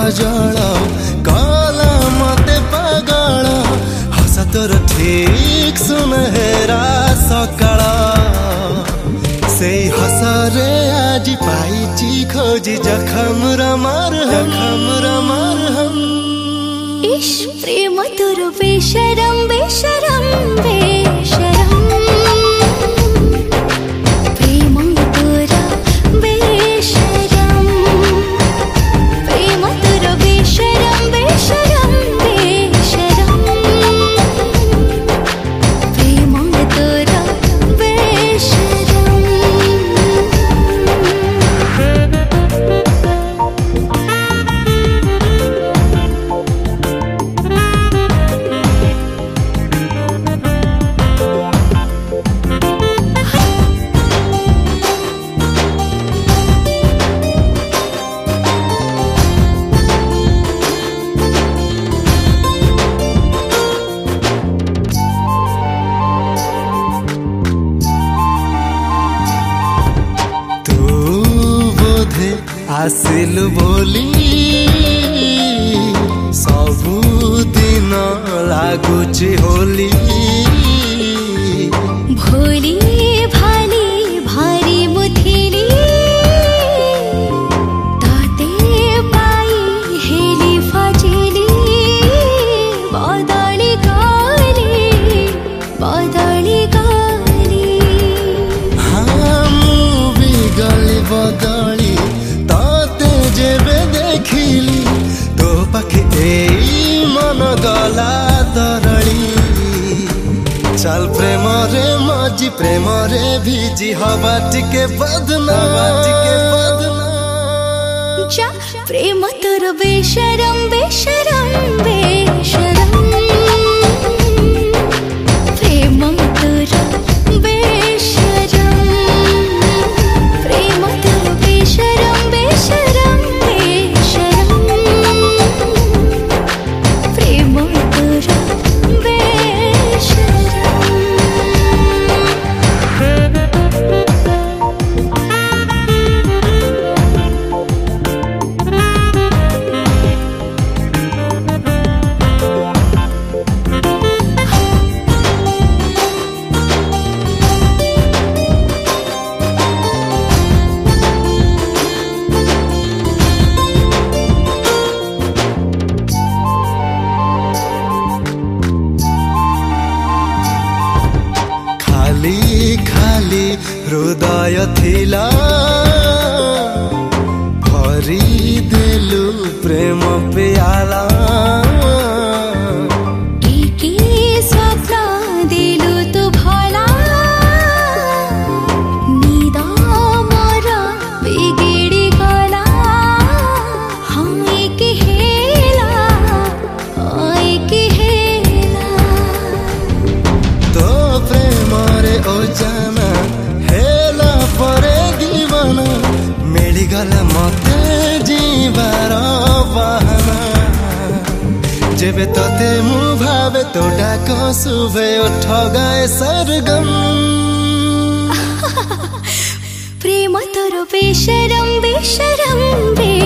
जल कला मते पागल हस तोर ठीक सुनहेरा सकाळ से हसरे आज पाइची खोजी जखम रमार हम इश प्रेम तोर बेशरम बेशरम बेशरम आसिलु बोली सबु दिन लागुची होली भोली भाली भारी मुथिली ताते पाई हेली फाजिली बदली गाली हाँ मुवी गली बदली जेबे देखिली तो पाखे एई मन गला तरली चल प्रेम रे मजी प्रेम रे भिजी हवा टिके बदना जा प्रेम तोर बेशरम बेशरम बेशरम प्रेम तोर बेशरम प्रेम तोर बेशरम बेशरम खाली हृदय थिला भरी देलु प्रेम प्याला की स्वप्न दिलु तो भला निदा मोर बिगिड़ी गला हाँ एक हेला तो प्रेम रे ओ जाना हेला परे दीवाना मिलगला मते जीवार बहाना जेबे तते मु भावे तो डाक सुबे उठ गाए सरगम प्रेम तोर बेशरम बेशरम